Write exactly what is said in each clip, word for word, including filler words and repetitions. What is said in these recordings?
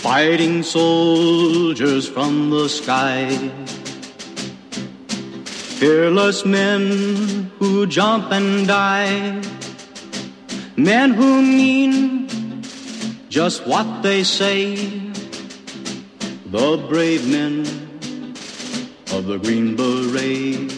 fighting soldiers from the sky, fearless men who jump and die, men who mean just what they say, the brave men of the Green Beret,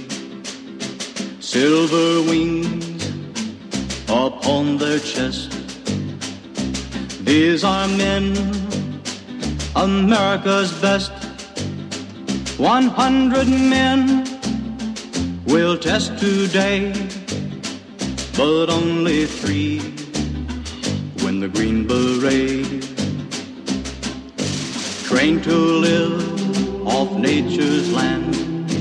silver wings upon their chest. These are men, America's best. One hundred men will test today, but only three win the Green Beret. Trained to live off nature's land,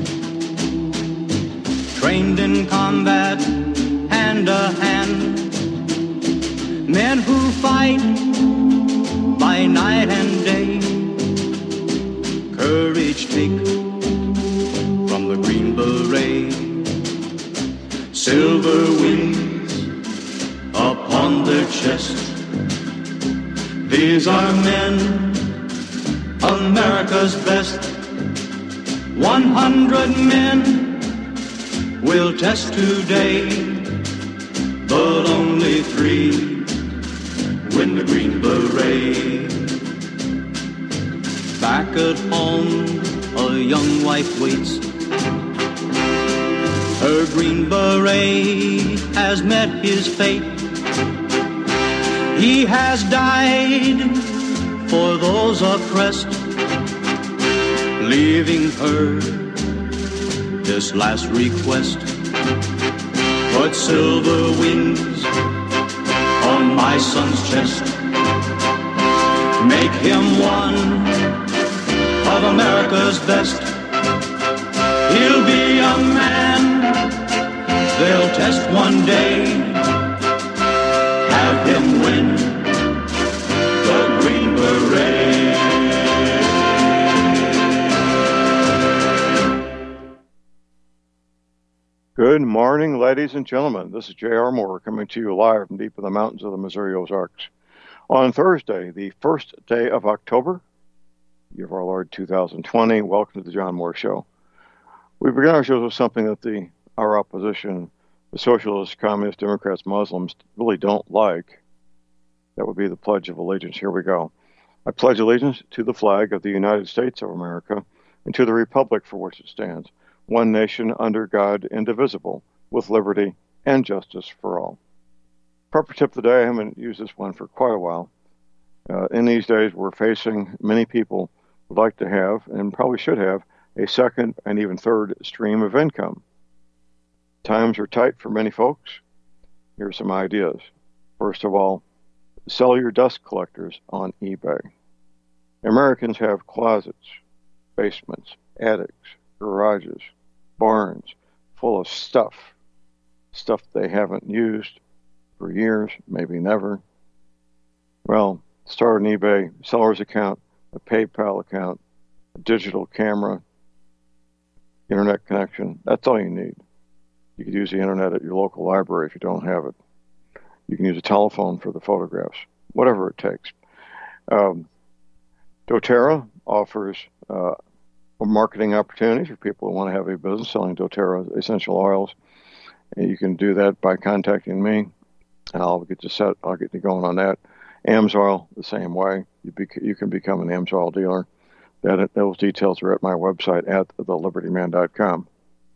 trained in combat hand to hand, men who fight by night and day, courage take from the Green Beret, silver wings upon their chest. These are men, America's best. One hundred men will test today, but only three win the Green Beret. Back at home, a young wife waits. Her Green Beret has met his fate. He has died for those oppressed, leaving her this last request. Put silver wings on my son's chest. Make him one of America's best. He'll be a man they'll test one day. Have him win the Green Beret. Good morning, ladies and gentlemen. This is J R. Moore coming to you live from deep in the mountains of the Missouri Ozarks. On Thursday, the first day of October, year of our Lord two thousand twenty, welcome to the John Moore Show. We begin our shows with something that the our opposition, the socialists, communists, Democrats, Muslims, really don't like. That would be the Pledge of Allegiance. Here we go. I pledge allegiance to the flag of the United States of America and to the republic for which it stands, one nation under God, indivisible, with liberty and justice for all. Proper tip of the day, I haven't used this one for quite a while. Uh, in these days, we're facing, many people would like to have, and probably should have, a second and even third stream of income. Times are tight for many folks. Here's some ideas. First of all, sell your dust collectors on eBay. Americans have closets, basements, attics, garages, barns full of stuff, stuff they haven't used for years, maybe never. Well, start an eBay seller's account, a PayPal account, a digital camera, internet connection. That's all you need. You could use the internet at your local library if you don't have it. You can use a telephone for the photographs, whatever it takes. Um, doTERRA offers uh, marketing opportunities for people who want to have a business selling doTERRA essential oils. And you can do that by contacting me, and I'll get you set. I'll get you going on that. AMSOIL, the same way. You, bec- you can become an AMSOIL dealer. That those details are at my website at the liberty man dot com.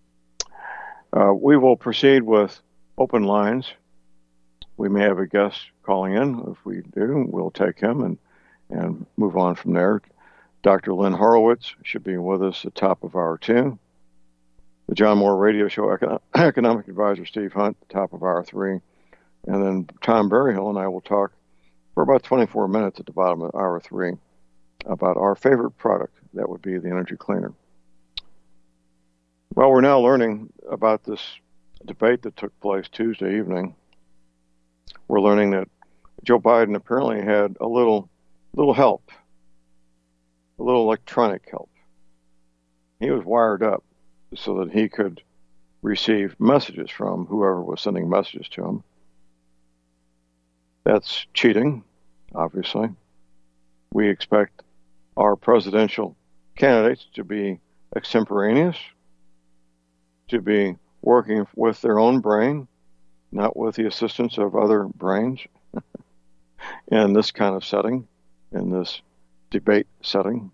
Uh, we will proceed with open lines. We may have a guest calling in. If we do, we'll take him and, and move on from there. Doctor Lynn Horowitz should be with us at the top of hour two. The John Moore Radio Show Econ- Economic Advisor Steve Hunt, top of hour three. And then Tom Berryhill and I will talk for about twenty-four minutes at the bottom of hour three about our favorite product. That would be the energy cleaner. Well, we're now learning about this debate that took place Tuesday evening. We're learning that Joe Biden apparently had a little, little help, a little electronic help. He was wired up so that he could receive messages from whoever was sending messages to him. That's cheating, obviously. We expect our presidential candidates to be extemporaneous, to be working with their own brain, not with the assistance of other brains in this kind of setting, in this debate setting.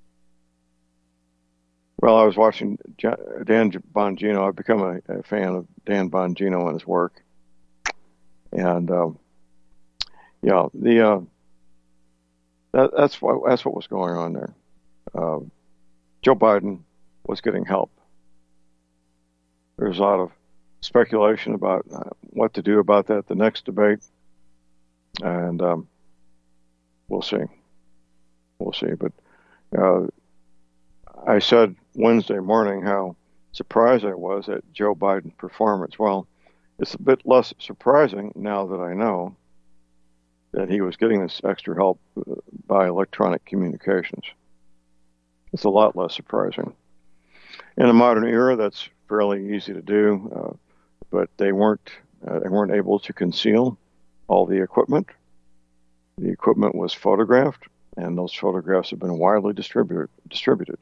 Well, I was watching Dan Bongino. I've become a, a fan of Dan Bongino and his work. And, um, yeah, the uh, that, that's, what, that's what was going on there. Uh, Joe Biden was getting help. There's a lot of speculation about uh, what to do about that the next debate. And um, we'll see. We'll see. But uh, I said Wednesday morning how surprised I was at Joe Biden's performance. Well, it's a bit less surprising now that I know that he was getting this extra help by electronic communications. It's a lot less surprising. In a modern era, that's fairly easy to do, uh, but they weren't uh, they weren't able to conceal all the equipment. The equipment was photographed, and those photographs have been widely distributed. distributed.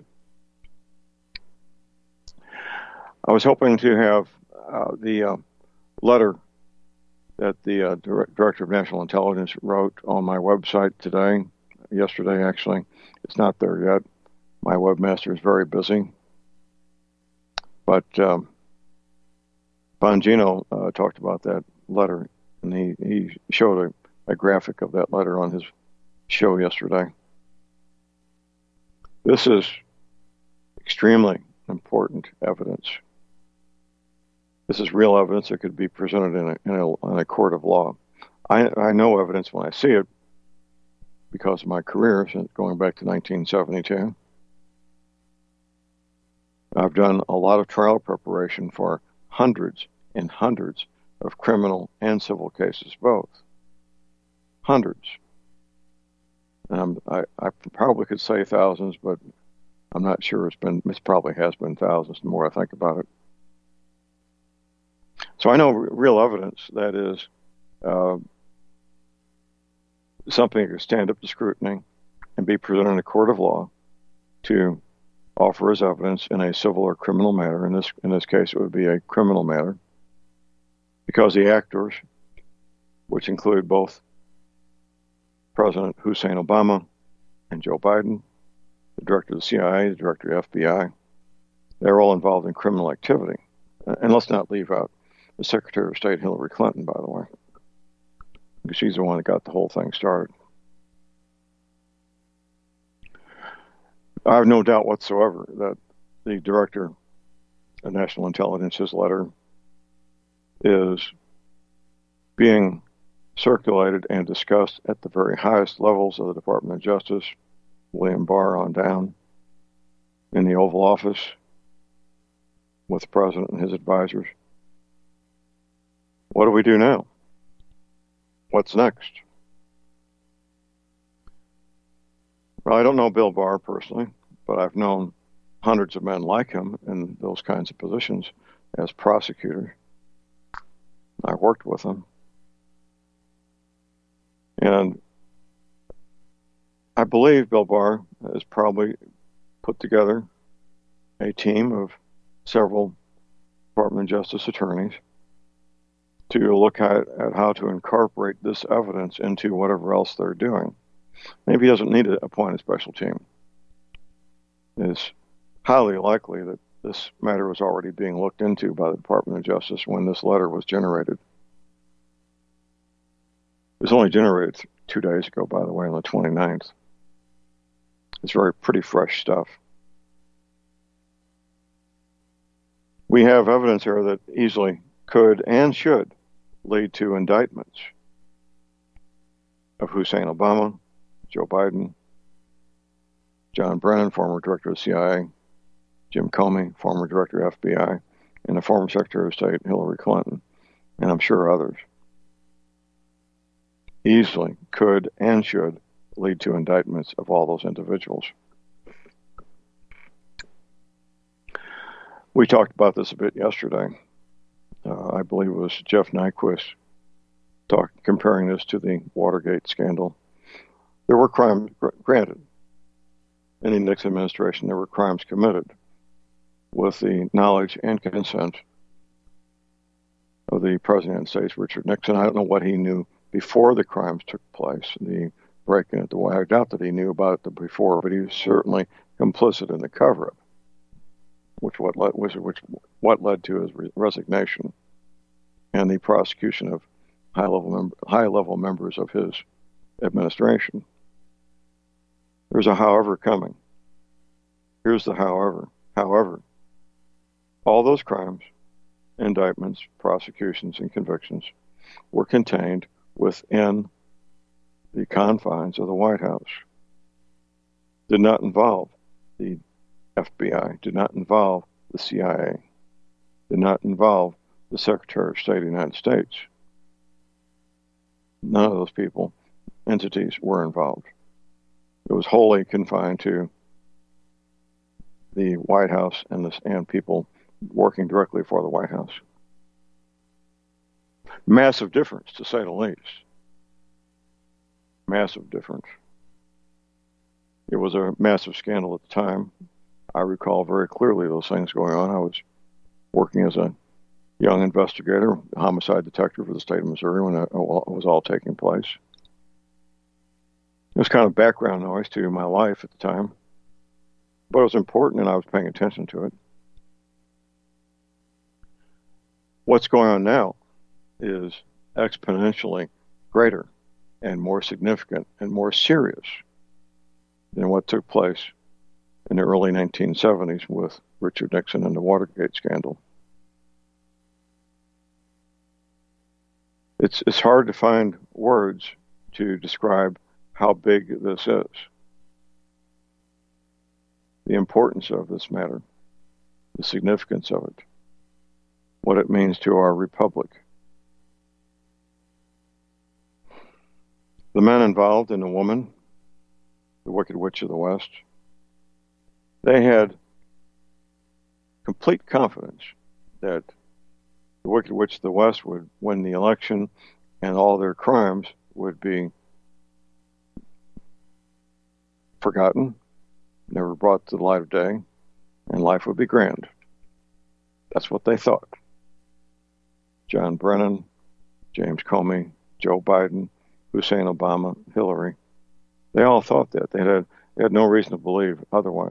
I was hoping to have uh, the uh, letter that the uh, Dir- Director of National Intelligence wrote on my website today, yesterday actually. It's not there yet. My webmaster is very busy. But um, Bongino uh, talked about that letter, and he, he showed a, a graphic of that letter on his show yesterday. This is extremely important evidence. This is real evidence that could be presented in a, in a, in a court of law. I, I know evidence when I see it because of my career since going back to nineteen seventy-two. I've done a lot of trial preparation for hundreds and hundreds of criminal and civil cases, both. Hundreds. Um, I, I probably could say thousands, but I'm not sure. It's been. It probably has been thousands the more I think about it. So I know r- real evidence that is uh, something that could stand up to scrutiny and be presented in a court of law to offer as evidence in a civil or criminal matter. In this in this case, it would be a criminal matter because the actors, which include both President Hussein Obama and Joe Biden, the director of the C I A, the director of the F B I, they're all involved in criminal activity. And let's not leave out the Secretary of State, Hillary Clinton, by the way, because she's the one that got the whole thing started. I have no doubt whatsoever that the Director of National Intelligence's letter is being circulated and discussed at the very highest levels of the Department of Justice, William Barr on down, in the Oval Office, with the President and his advisors. What do we do now? What's next? Well, I don't know Bill Barr personally, but I've known hundreds of men like him in those kinds of positions as prosecutors. I worked with them. And I believe Bill Barr has probably put together a team of several Department of Justice attorneys to look at, at how to incorporate this evidence into whatever else they're doing. Maybe he doesn't need to appoint a special team. It's highly likely that this matter was already being looked into by the Department of Justice when this letter was generated. It was only generated two days ago, by the way, on the twenty-ninth. It's very pretty fresh stuff. We have evidence here that easily could and should lead to indictments of Hussein Obama, Joe Biden, John Brennan, former director of the C I A, Jim Comey, former director of F B I, and the former Secretary of State, Hillary Clinton, and I'm sure others. Easily could and should lead to indictments of all those individuals. We talked about this a bit yesterday. Uh, I believe it was Jeff Nyquist talk, comparing this to the Watergate scandal. There were crimes granted. In the Nixon administration, there were crimes committed with the knowledge and consent of the President of the United States, Richard Nixon. I don't know what he knew before the crimes took place, the break-in at the White House. I doubt that he knew about it before, but he was certainly complicit in the cover-up, which what led, which, which what led to his re- resignation and the prosecution of high-level mem- high-level members of his administration. There's a however coming. Here's the however. However, all those crimes, indictments, prosecutions, and convictions were contained within the confines of the White House. Did not involve the F B I, did not involve the C I A, did not involve the Secretary of State of the United States. None of those people, entities, were involved. It was wholly confined to the White House and, this, and people working directly for the White House. Massive difference, to say the least. Massive difference. It was a massive scandal at the time. I recall very clearly those things going on. I was working as a young investigator, homicide detective for the state of Missouri when it was all taking place. It was kind of background noise to my life at the time, but it was important and I was paying attention to it. What's going on now is exponentially greater and more significant and more serious than what took place in the early nineteen seventies with Richard Nixon and the Watergate scandal. It's it's hard to find words to describe how big this is, the importance of this matter, the significance of it, what it means to our republic. The men involved and the woman, the Wicked Witch of the West, they had complete confidence that the Wicked Witch of the West would win the election and all their crimes would be forgotten, never brought to the light of day, and life would be grand. That's what they thought. John Brennan, James Comey, Joe Biden, Hussein Obama, Hillary, they all thought that. They had, they had no reason to believe otherwise.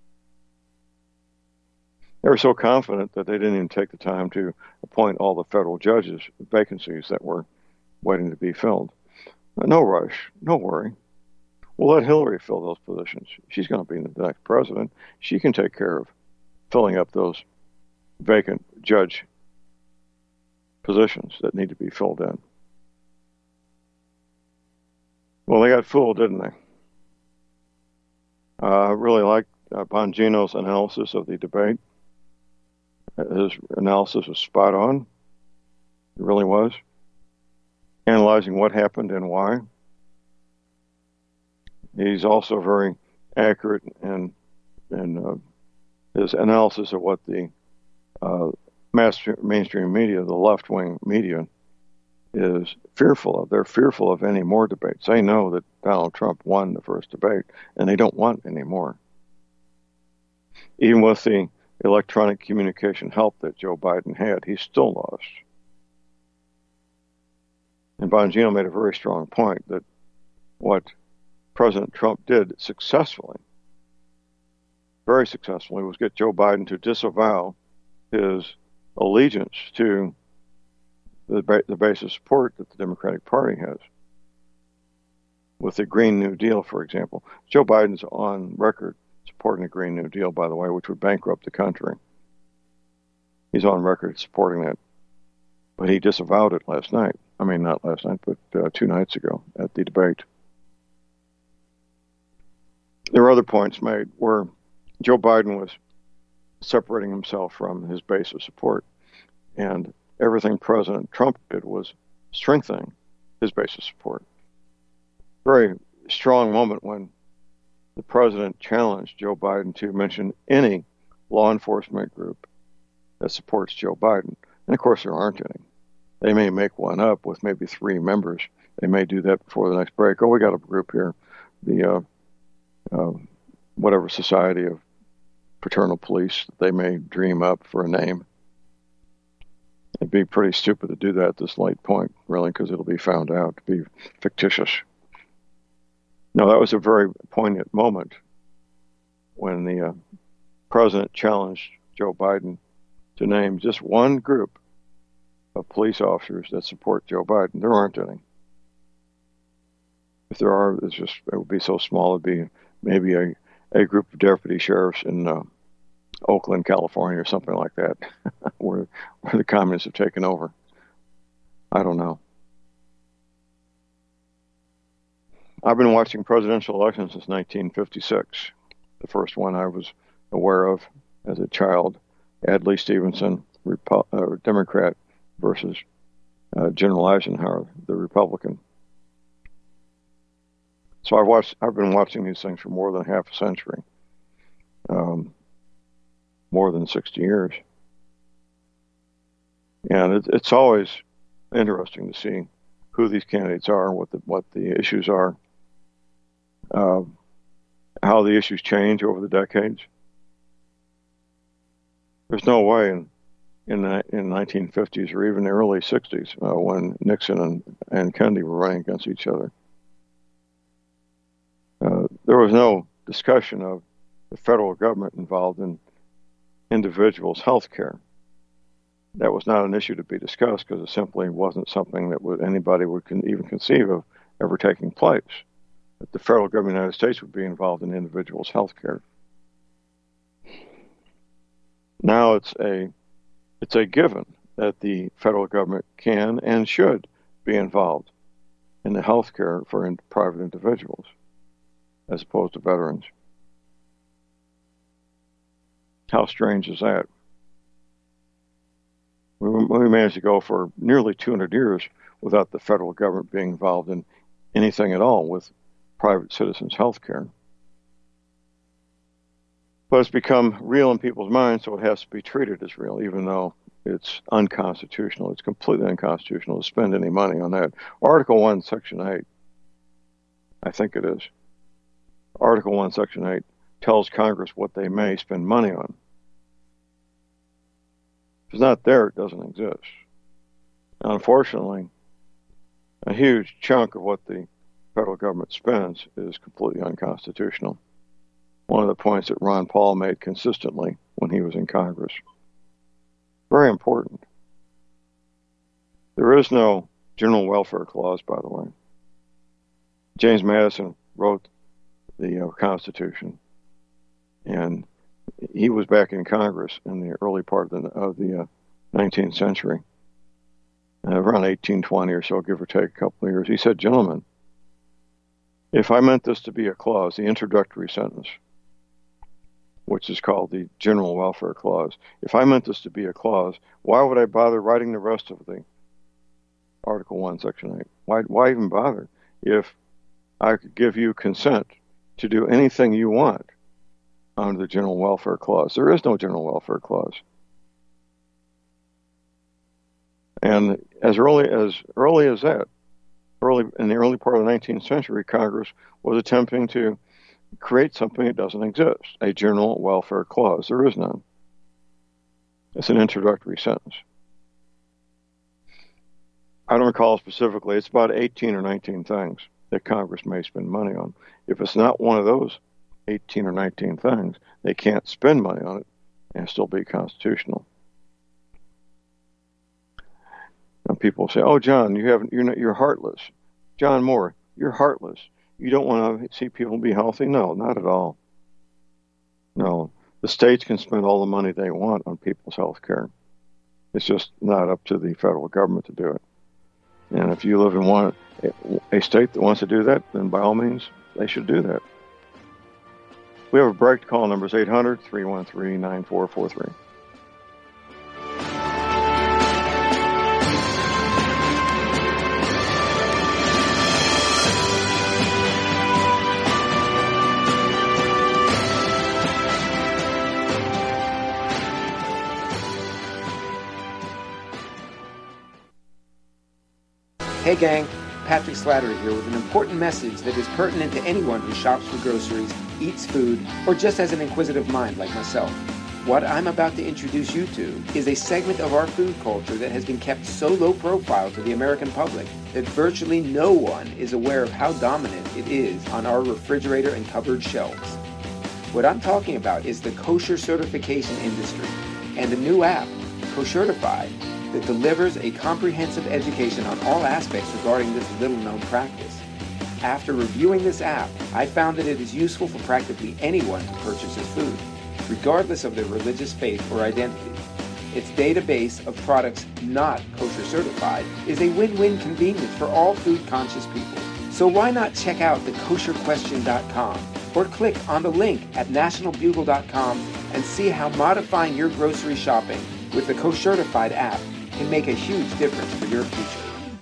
They were so confident that they didn't even take the time to appoint all the federal judges, vacancies that were waiting to be filled. No rush, no worry. We'll let Hillary fill those positions. She's going to be the next president. She can take care of filling up those vacant judge positions that need to be filled in. Well, they got fooled, didn't they? Uh, I really liked uh, Bongino's analysis of the debate. His analysis was spot on. It really was. Analyzing what happened and why. He's also very accurate in, in uh, his analysis of what the uh, mass, mainstream media, the left-wing media, is fearful of. They're fearful of any more debates. They know that Donald Trump won the first debate, and they don't want any more. Even with the electronic communication help that Joe Biden had, he still lost. And Bongino made a very strong point that what President Trump did successfully, very successfully, was get Joe Biden to disavow his allegiance to the, ba- the base of support that the Democratic Party has. With the Green New Deal, for example. Joe Biden's on record supporting the Green New Deal, by the way, which would bankrupt the country. He's on record supporting that. But he disavowed it last night. I mean, not last night, but uh, two nights ago at the debate. There were other points made where Joe Biden was separating himself from his base of support, and everything President Trump did was strengthening his base of support. Very strong moment when the president challenged Joe Biden to mention any law enforcement group that supports Joe Biden. And of course, there aren't any. They may make one up with maybe three members. They may do that before the next break. Oh, we got a group here the uh, uh, whatever society of fraternal police that they may dream up for a name. It'd be pretty stupid to do that at this late point, really, because it'll be found out to be fictitious. No, that was a very poignant moment when the uh, president challenged Joe Biden to name just one group of police officers that support Joe Biden. There aren't any. If there are, it's just it would be so small. It'd be maybe a, a group of deputy sheriffs in uh, Oakland, California, or something like that, where where the communists have taken over. I don't know. I've been watching presidential elections since nineteen fifty-six. The first one I was aware of as a child, Adlai Stevenson, Repu- uh, Democrat, versus uh, General Eisenhower, the Republican. So I've watched. I've been watching these things for more than half a century, um, more than sixty years, and it, it's always interesting to see who these candidates are, what the what the issues are, uh, how the issues change over the decades. There's no way in in the in nineteen fifties or even the early sixties uh, when Nixon and, and Kennedy were running against each other. Uh, there was no discussion of the federal government involved in individuals' health care. That was not an issue to be discussed because it simply wasn't something that would, anybody would con- even conceive of ever taking place. That the federal government of the United States would be involved in individuals' health care. Now it's a it's a given that the federal government can and should be involved in the health care for in- private individuals, as opposed to veterans. How strange is that? We, we managed to go for nearly two hundred years without the federal government being involved in anything at all with private citizens' health care. But it's become real in people's minds, so it has to be treated as real, even though it's unconstitutional. It's completely unconstitutional to spend any money on that. Article one, Section eight, I think it is. Article one, Section eight tells Congress what they may spend money on. If it's not there, it doesn't exist. Unfortunately, a huge chunk of what the federal government spends is completely unconstitutional. One of the points that Ron Paul made consistently when he was in Congress. Very important. There is no general welfare clause, by the way. James Madison wrote the uh, Constitution, and he was back in Congress in the early part of the, of the uh, nineteenth century, uh, around eighteen twenty or so, give or take a couple of years. He said, "Gentlemen, if I meant this to be a clause, the introductory sentence, which is called the General Welfare Clause, if I meant this to be a clause, why would I bother writing the rest of the Article one, Section eight? Why, why even bother if I could give you consent to do anything you want under the General Welfare Clause? There is no General Welfare Clause." And as early as early as that, early in the early part of the nineteenth century, Congress was attempting to create something that doesn't exist, a General Welfare Clause. There is none. It's an introductory sentence. I don't recall specifically. It's about eighteen or nineteen things that Congress may spend money on. If it's not one of those eighteen or nineteen things, they can't spend money on it and still be constitutional. And people say, "Oh, John, you haven't. You're not. You're heartless." John Moore, you're heartless. You don't want to see people be healthy? No, not at all. No, the states can spend all the money they want on people's health care. It's just not up to the federal government to do it. And if you live in one a state that wants to do that, then by all means, they should do that. We have a break. Call number is eight hundred, three one three, nine four four three. Hey gang, Patrick Slattery here with an important message that is pertinent to anyone who shops for groceries, eats food, or just has an inquisitive mind like myself. What I'm about to introduce you to is a segment of our food culture that has been kept so low profile to the American public that virtually no one is aware of how dominant it is on our refrigerator and cupboard shelves. What I'm talking about is the kosher certification industry and a new app, Koshertified, that delivers a comprehensive education on all aspects regarding this little-known practice. After reviewing this app, I found that it is useful for practically anyone who purchases food, regardless of their religious faith or identity. Its database of products not kosher certified is a win-win convenience for all food-conscious people. So why not check out the kosher question dot com or click on the link at national bugle dot com and see how modifying your grocery shopping with the Koshertified app can make a huge difference for your future.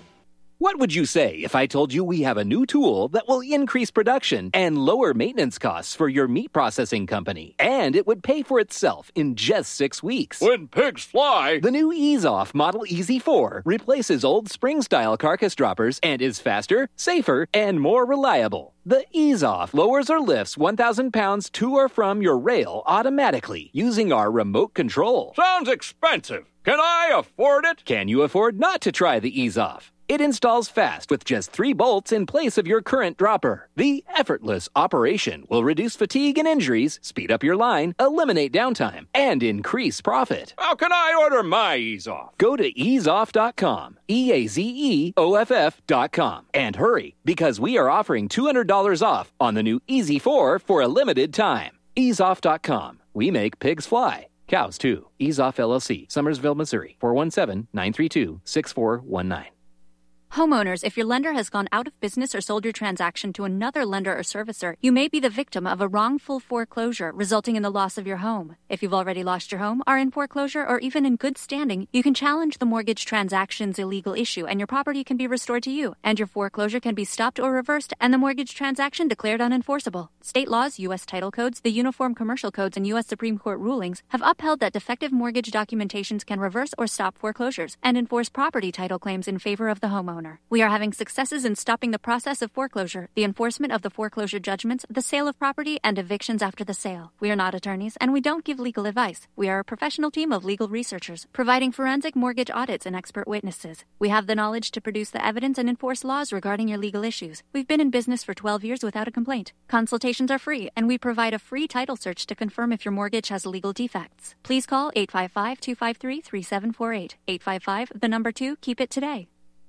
What would you say if I told you we have a new tool that will increase production and lower maintenance costs for your meat processing company? And it would pay for itself in just six weeks. When pigs fly! The new Ease Off Model E Z four replaces old spring-style carcass droppers and is faster, safer, and more reliable. The Ease Off lowers or lifts one thousand pounds to or from your rail automatically using our remote control. Sounds expensive. Can I afford it? Can you afford not to try the Ease Off? It installs fast with just three bolts in place of your current dropper. The effortless operation will reduce fatigue and injuries, speed up your line, eliminate downtime, and increase profit. How can I order my Ease Off? Go to ease off dot com, E A Z E O F F dot com, and hurry, because we are offering two hundred dollars off on the new E Z four for a limited time. ease off dot com. We make pigs fly. Cows, too. Ease Off L L C, Summersville, Missouri, four one seven, nine three two, six four one nine. Homeowners, if your lender has gone out of business or sold your transaction to another lender or servicer, you may be the victim of a wrongful foreclosure resulting in the loss of your home. If you've already lost your home, are in foreclosure, or even in good standing, you can challenge the mortgage transaction's illegal issue and your property can be restored to you, and your foreclosure can be stopped or reversed and the mortgage transaction declared unenforceable. State laws, U S title codes, the Uniform Commercial Codes, and U S Supreme Court rulings have upheld that defective mortgage documentations can reverse or stop foreclosures and enforce property title claims in favor of the homeowner. We are having successes in stopping the process of foreclosure, the enforcement of the foreclosure judgments, the sale of property, and evictions after the sale. We are not attorneys, and we don't give legal advice. We are a professional team of legal researchers, providing forensic mortgage audits and expert witnesses. We have the knowledge to produce the evidence and enforce laws regarding your legal issues. We've been in business for twelve years without a complaint. Consultations are free, and we provide a free title search to confirm if your mortgage has legal defects. Please call eight five five, two five three, three seven four eight. eight five five, the number two, keep it today.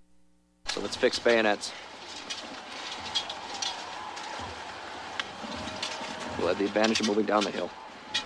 So let's fix bayonets. We'll have the advantage of moving down the hill.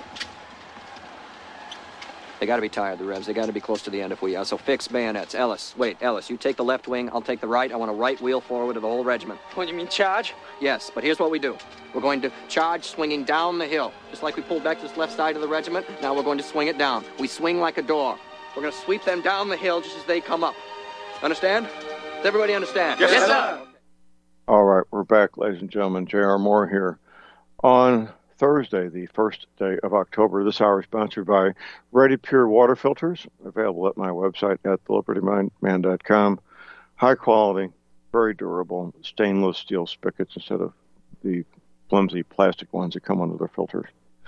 They got to be tired, the Revs. They got to be close to the end if we are. So fix bayonets. Ellis, wait, Ellis, you take the left wing, I'll take the right. I want a right wheel forward of the whole regiment. What, you mean charge? Yes, but here's what we do. We're going to charge swinging down the hill. Just like we pulled back to this left side of the regiment, now we're going to swing it down. We swing like a door. We're going to sweep them down the hill just as they come up. Understand? Does everybody understand? Yes, yes sir. All right, we're back, ladies and gentlemen. J R. Moore here. On Thursday, the first day of October, this hour is sponsored by Ready Pure Water Filters, available at my website at the liberty man dot com. High quality, very durable, stainless steel spigots instead of the flimsy plastic ones that come under their filters.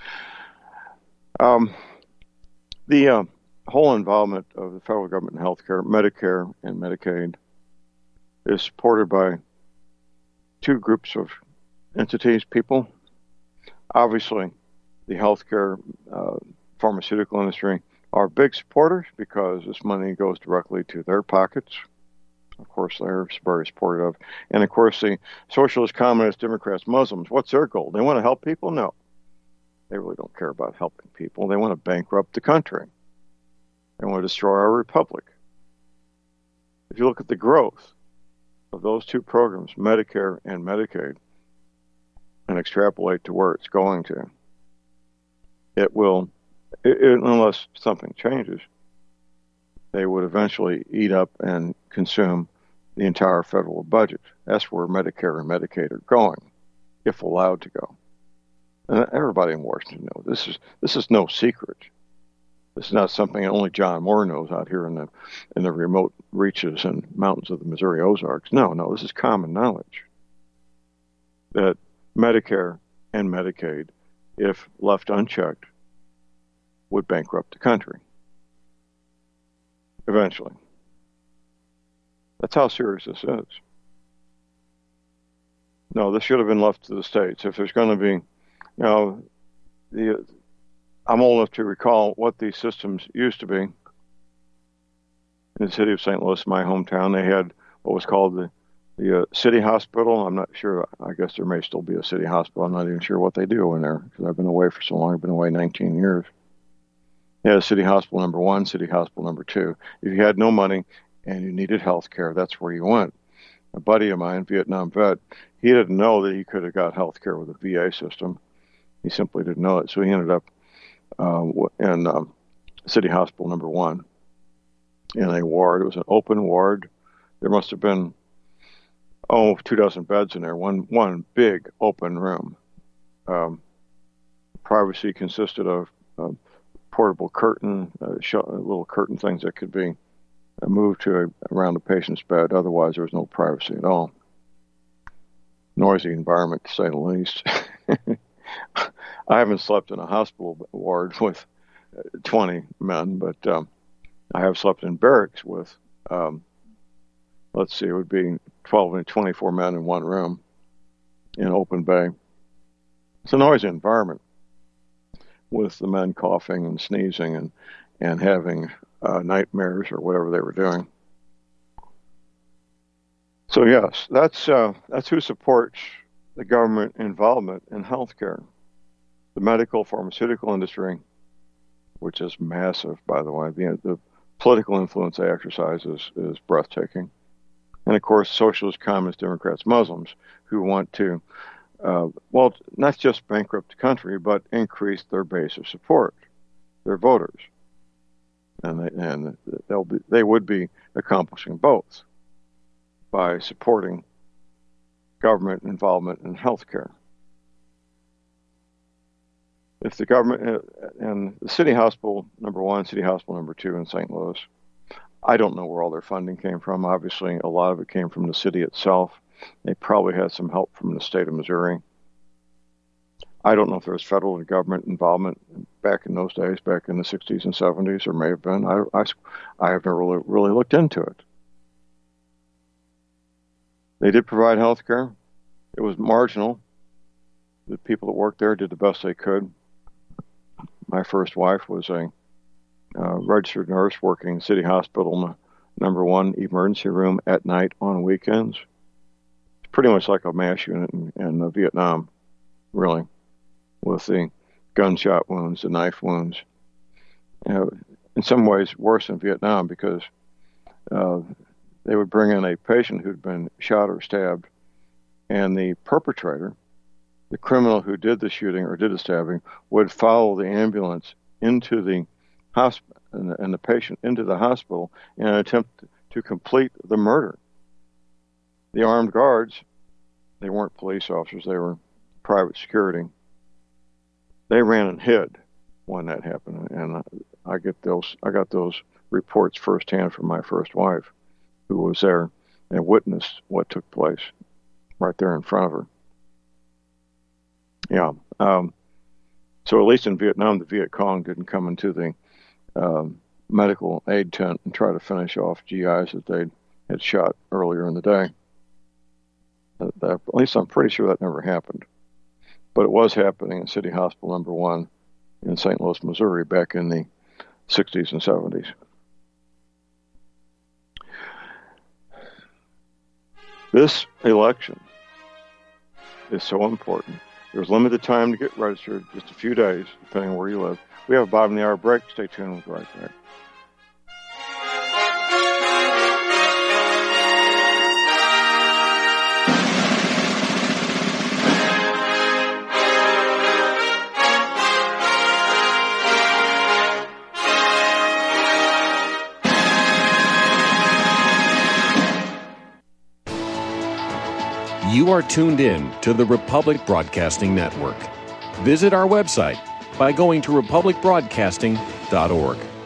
Um, the uh, whole involvement of the federal government in healthcare, Medicare and Medicaid, is supported by two groups of entities, people. Obviously, the healthcare, uh, pharmaceutical industry are big supporters because this money goes directly to their pockets. Of course, they're very supportive of. And of course, the socialist, communist, Democrats, Muslims, what's their goal? They want to help people? No. They really don't care about helping people. They want to bankrupt the country. They want to destroy our republic. If you look at the growth of those two programs, Medicare and Medicaid, and extrapolate to where it's going to, it will, it, it, unless something changes, they would eventually eat up and consume the entire federal budget. That's where Medicare and Medicaid are going, if allowed to go. And everybody in Washington knows this is this is no secret. This is not something only John Moore knows out here in the in the remote reaches and mountains of the Missouri Ozarks. No, no, this is common knowledge that Medicare and Medicaid, if left unchecked, would bankrupt the country eventually. That's how serious this is. No, this should have been left to the states. If there's going to be, you know, the I'm old enough to recall what these systems used to be. In the city of Saint Louis, my hometown, they had what was called the the uh, city hospital. I'm not sure. I guess there may still be a city hospital. I'm not even sure what they do in there because I've been away for so long. I've been away nineteen years. They had city hospital number one, city hospital number two. If you had no money and you needed health care, that's where you went. A buddy of mine, Vietnam vet, he didn't know that he could have got health care with a V A system. He simply didn't know it. So he ended up uh, in um, city hospital number one in a ward. It was an open ward. There must have been oh, two dozen beds in there, one one big open room. Um, privacy consisted of uh, portable curtain, uh, sh- little curtain things that could be uh, moved to a, around the patient's bed. Otherwise, there was no privacy at all. Noisy environment, to say the least. I haven't slept in a hospital ward with twenty men, but um, I have slept in barracks with um, let's see, it would be twelve and twenty-four men in one room in open bay. It's a noisy environment with the men coughing and sneezing and, and having uh, nightmares or whatever they were doing. So yes, that's uh, that's who supports the government involvement in healthcare. The medical pharmaceutical industry, which is massive, by the way. The, the political influence they exercise is, is breathtaking. And, of course, socialists, communists, Democrats, Muslims, who want to, uh, well, not just bankrupt the country, but increase their base of support, their voters. And they, and they'll be, they would be accomplishing both by supporting government involvement in healthcare. If the government, and the city hospital number one, city hospital number two in Saint Louis, I don't know where all their funding came from. Obviously, a lot of it came from the city itself. They probably had some help from the state of Missouri. I don't know if there was federal government involvement back in those days, back in the sixties and seventies, or may have been. I, I, I have never really, really looked into it. They did provide health care. It was marginal. The people that worked there did the best they could. My first wife was a uh, registered nurse working in City Hospital n- number one emergency room at night on weekends. It's pretty much like a MASH unit in, in uh, Vietnam, really, with the gunshot wounds, the knife wounds. You know, in some ways worse than Vietnam because uh, they would bring in a patient who'd been shot or stabbed, and the perpetrator, the criminal who did the shooting or did the stabbing, would follow the ambulance into the hospital and, and the patient into the hospital in an attempt to complete the murder. The armed guards, they weren't police officers, they were private security. They ran and hid when that happened, and I get those. I got those reports firsthand from my first wife, who was there and witnessed what took place right there in front of her. Yeah. Um, so at least in Vietnam, the Viet Cong didn't come into the um, medical aid tent and try to finish off G Is that they had shot earlier in the day. That, that, at least I'm pretty sure that never happened. But it was happening in City Hospital number one in Saint Louis, Missouri, back in the sixties and seventies. This election is so important. There's limited time to get registered, just a few days, depending on where you live. We have a bottom of the hour break. Stay tuned. We'll be right back. You are tuned in to the Republic Broadcasting Network. Visit our website by going to republic broadcasting dot org.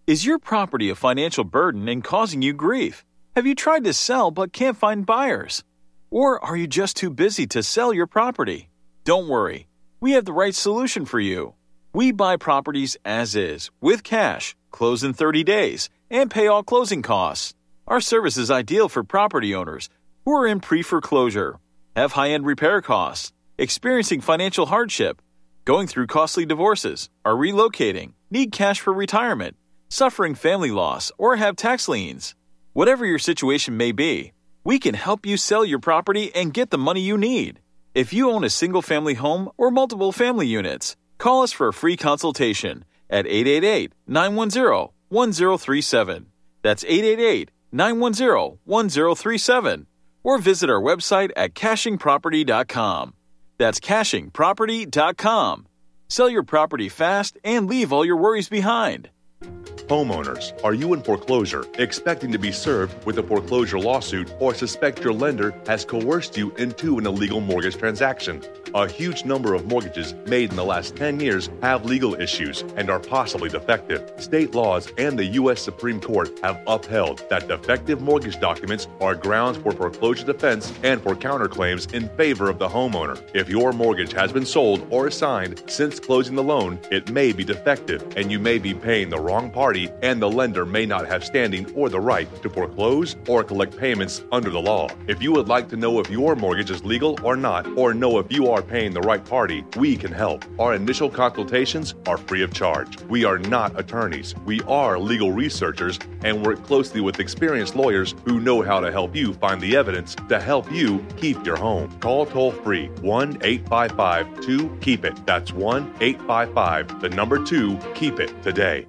Is your property a financial burden and causing you grief? Have you tried to sell but can't find buyers? Or are you just too busy to sell your property? Don't worry. We have the right solution for you. We buy properties as is, with cash, close in thirty days, and pay all closing costs. Our service is ideal for property owners who are in pre-foreclosure, have high-end repair costs, experiencing financial hardship, going through costly divorces, are relocating, need cash for retirement, suffering family loss, or have tax liens. Whatever your situation may be, we can help you sell your property and get the money you need. If you own a single-family home or multiple family units, call us for a free consultation at eight eight eight, nine one zero, one zero three seven. That's eight eight eight, nine one zero, one zero three seven. Or visit our website at caching property dot com. That's caching property dot com. Sell your property fast and leave all your worries behind. Homeowners, are you in foreclosure, expecting to be served with a foreclosure lawsuit, or suspect your lender has coerced you into an illegal mortgage transaction? A huge number of mortgages made in the last ten years have legal issues and are possibly defective. State laws and the U S Supreme Court have upheld that defective mortgage documents are grounds for foreclosure defense and for counterclaims in favor of the homeowner. If your mortgage has been sold or assigned since closing the loan, it may be defective and you may be paying the wrong party, and the lender may not have standing or the right to foreclose or collect payments under the law. If you would like to know if your mortgage is legal or not, or know if you are paying the right party, we can help. Our initial consultations are free of charge. We are not attorneys. We are legal researchers and work closely with experienced lawyers who know how to help you find the evidence to help you keep your home. Call toll-free one eight five five two keep it. That's one eight five five, the number two, keep it today.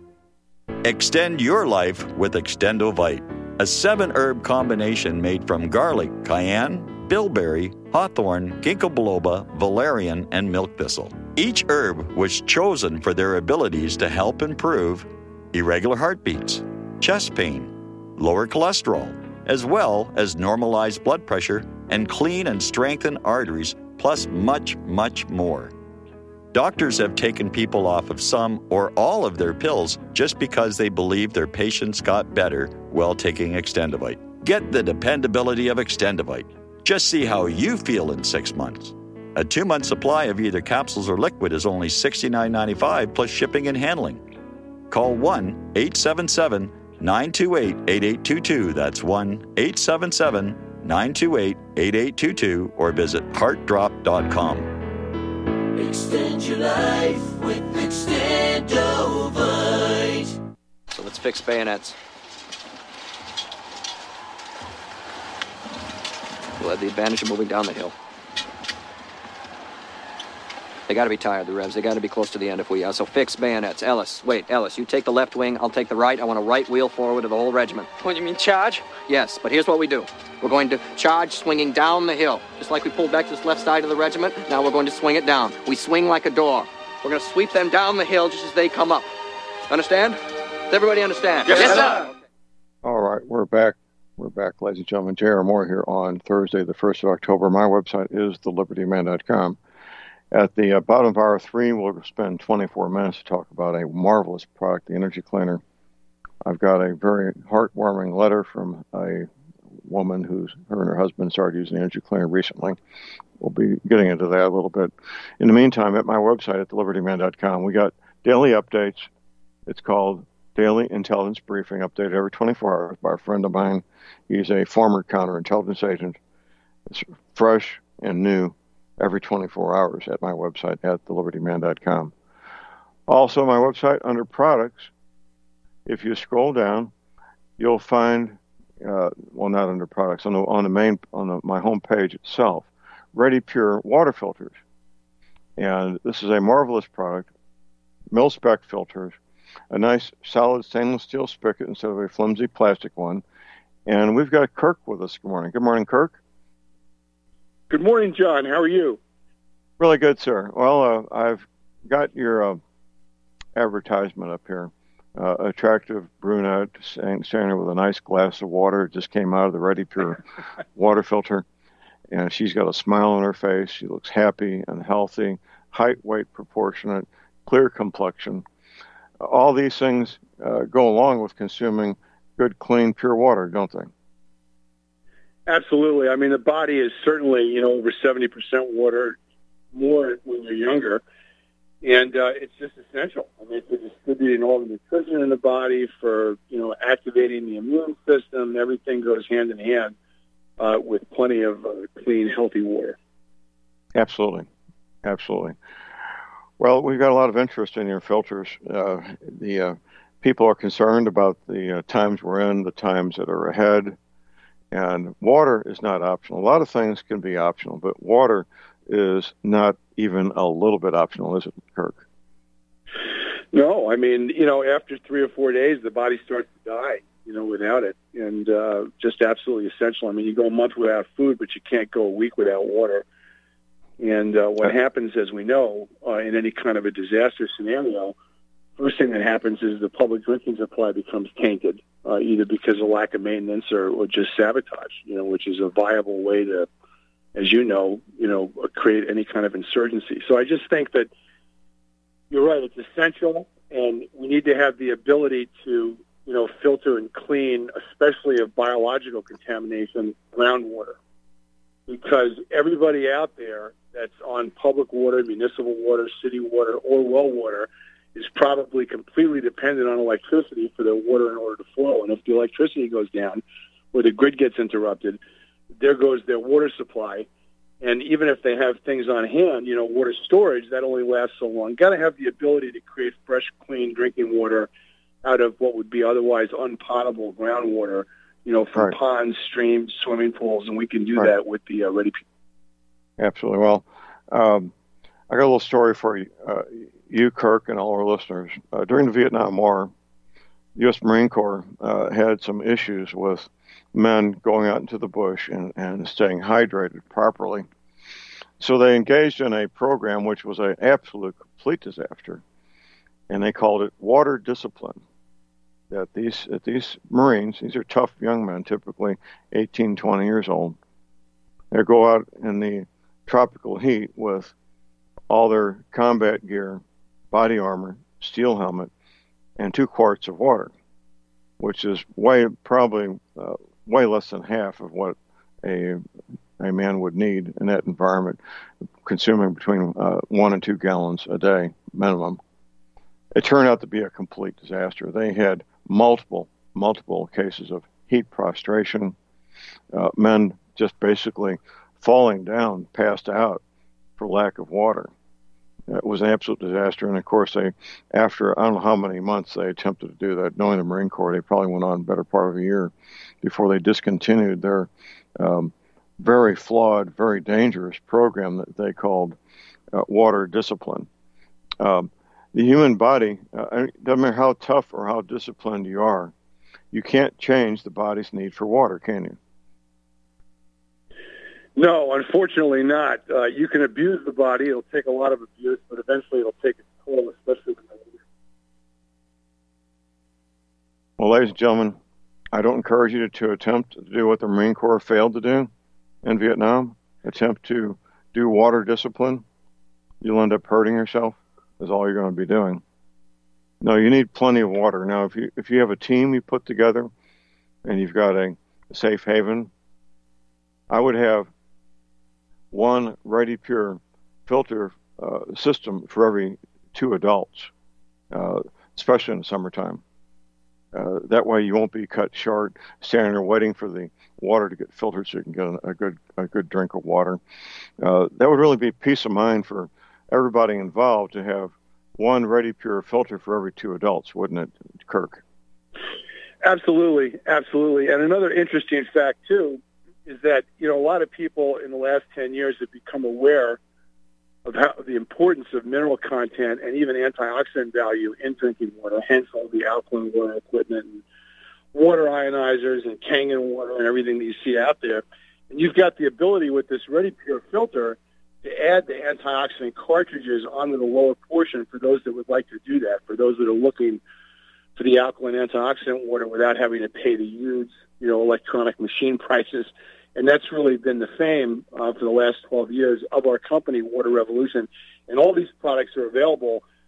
Extend your life with Extendovite, a seven-herb combination made from garlic, cayenne, bilberry, hawthorn, ginkgo biloba, valerian, and milk thistle. Each herb was chosen for their abilities to help improve irregular heartbeats, chest pain, lower cholesterol, as well as normalize blood pressure and clean and strengthen arteries, plus much, much more. Doctors have taken people off of some or all of their pills just because they believe their patients got better while taking Extendovite. Get the dependability of Extendovite. Just see how you feel in six months. A two-month supply of either capsules or liquid is only sixty-nine ninety-five plus shipping and handling. Call one eight seven seven, nine two eight, eight eight two two. That's one eight seven seven, nine two eight, eight eight two two or visit heart drop dot com. Extend your life with Extendovite. So let's fix bayonets. We'll have the advantage of moving down the hill. They got to be tired, the Revs. They got to be close to the end if we are. So fix bayonets. Ellis, wait, Ellis, you take the left wing, I'll take the right. I want a right wheel forward of the whole regiment. What, you mean charge? Yes, but here's what we do. We're going to charge swinging down the hill. Just like we pulled back to this left side of the regiment, now we're going to swing it down. We swing like a door. We're going to sweep them down the hill just as they come up. Understand? Does everybody understand? Yes, yes sir. Okay. All right, we're back. We're back, ladies and gentlemen. J R Moore here on Thursday, the first of October. My website is the liberty man dot com. At the uh, bottom of hour three, we'll spend twenty-four minutes to talk about a marvelous product, the Energy Cleaner. I've got a very heartwarming letter from a woman who's her and her husband started using the Energy Cleaner recently. We'll be getting into that a little bit. In the meantime, at my website at the liberty man dot com, we got daily updates. It's called Daily Intelligence Briefing, updated every twenty-four hours by a friend of mine. He's a former counterintelligence agent. It's fresh and new every twenty-four hours at my website at the liberty man dot com. Also, my website under products, if you scroll down, you'll find, uh, well, not under products, on the, on the main, on the, my home page itself, Ready Pure water filters. And this is a marvelous product, mil-spec filters, a nice solid stainless steel spigot instead of a flimsy plastic one. And we've got Kirk with us. Good morning. Good morning, Kirk. Good morning, John. How are you? Really good, sir. Well, uh, I've got your uh, advertisement up here. Uh, attractive brunette standing with a nice glass of water. It just came out of the Ready Pure water filter. And she's got a smile on her face. She looks happy and healthy, height, weight, proportionate, clear complexion. All these things uh, go along with consuming good, clean, pure water, don't they? Absolutely. I mean, the body is certainly, you know, over seventy percent water, more when you're younger. And uh, it's just essential. I mean, for distributing all the nutrition in the body, for, you know, activating the immune system, everything goes hand in hand uh, with plenty of uh, clean, healthy water. Absolutely. Absolutely. Well, we've got a lot of interest in your filters. Uh, the uh, people are concerned about the uh, times we're in, the times that are ahead. And water is not optional. A lot of things can be optional, but water is not even a little bit optional, is it, Kirk? No, I mean, you know, after three or four days, the body starts to die, you know, without it. And uh, just absolutely essential. I mean, you go a month without food, but you can't go a week without water. And uh, what happens, as we know, uh, in any kind of a disaster scenario, first thing that happens is the public drinking supply becomes tainted, uh, either because of lack of maintenance or, or just sabotage, you know, which is a viable way to, as you know, you know, create any kind of insurgency. So I just think that you're right, it's essential, and we need to have the ability to, you know, filter and clean, especially of biological contamination, groundwater. Because everybody out there that's on public water, municipal water, city water, or well water is probably completely dependent on electricity for their water in order to flow. And if the electricity goes down or the grid gets interrupted, there goes their water supply. And even if they have things on hand, you know, water storage, that only lasts so long. Got to have the ability to create fresh, clean drinking water out of what would be otherwise unpotable groundwater, you know, from right. ponds, streams, swimming pools, and we can do right. that with the uh, Ready. Absolutely. Well, um, I got a little story for you, uh, you, Kirk, and all our listeners. Uh, during the Vietnam War, the U S Marine Corps uh, had some issues with men going out into the bush and, and staying hydrated properly. So they engaged in a program which was an absolute complete disaster, and they called it water discipline. That these that these Marines, these are tough young men, typically eighteen, twenty years old, they go out in the tropical heat with all their combat gear, body armor, steel helmet, and two quarts of water, which is way probably uh, way less than half of what a a man would need in that environment, consuming between uh, one and two gallons a day minimum. It turned out to be a complete disaster. They had multiple, multiple cases of heat prostration, uh, men just basically falling down, passed out for lack of water. It was an absolute disaster. And of course, they, after I don't know how many months they attempted to do that, knowing the Marine Corps, they probably went on a better part of a year before they discontinued their um, very flawed, very dangerous program that they called uh, water discipline. Um, the human body, uh, it doesn't matter how tough or how disciplined you are, you can't change the body's need for water, can you? No, unfortunately not. Uh, you can abuse the body. It'll take a lot of abuse, but eventually it'll take its toll, especially when they're... Well, ladies and gentlemen, I don't encourage you to, to attempt to do what the Marine Corps failed to do in Vietnam, attempt to do water discipline. You'll end up hurting yourself, is all you're going to be doing. No, you need plenty of water. Now, if you if you have a team you put together and you've got a, a safe haven, I would have one Ready Pure filter uh, system for every two adults, uh, especially in the summertime. Uh, that way you won't be cut short, standing there waiting for the water to get filtered so you can get a, a good a good drink of water. Uh, that would really be peace of mind for everybody involved to have one Ready Pure filter for every two adults, wouldn't it, Kirk? Absolutely, absolutely. And another interesting fact, too, is that, you know, a lot of people in the last ten years have become aware of how the importance of mineral content and even antioxidant value in drinking water, hence all the alkaline water equipment and water ionizers and Kangen water and everything that you see out there. And you've got the ability with this Ready Pure filter to add the antioxidant cartridges onto the lower portion for those that would like to do that, for those that are looking for the alkaline antioxidant water without having to pay the huge, you know, electronic machine prices. And that's really been the fame uh, for the last twelve years of our company, Water Revolution. And all these products are available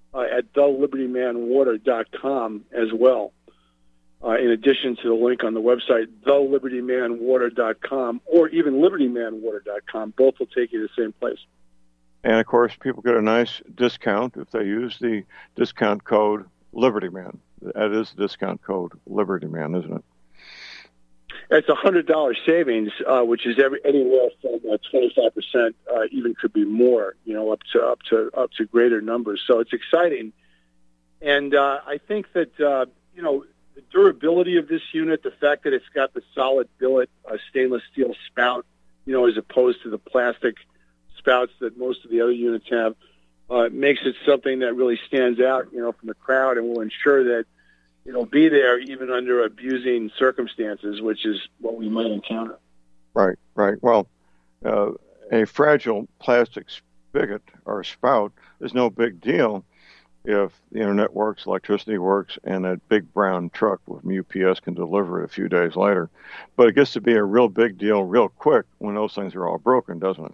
uh, at the liberty man water dot com as well. Uh, in addition to the link on the website, the liberty man water dot com, or even liberty man water dot com. Both will take you to the same place. And, of course, people get a nice discount if they use the discount code LibertyMan. That is the discount code LibertyMan, isn't it? It's a one hundred dollars savings, uh, which is every, anywhere from uh, twenty-five percent, uh, even could be more, you know, up to up to up to greater numbers. So it's exciting, and uh, I think that uh, you know the durability of this unit, the fact that it's got the solid billet uh, stainless steel spout, you know, as opposed to the plastic spouts that most of the other units have, uh, makes it something that really stands out, you know, from the crowd, and will ensure that it'll be there even under abusing circumstances, which is what we might encounter. Right, right. Well, uh, a fragile plastic spigot or spout is no big deal if the internet works, electricity works, and that big brown truck with U P S can deliver it a few days later. But it gets to be a real big deal real quick when those things are all broken, doesn't it?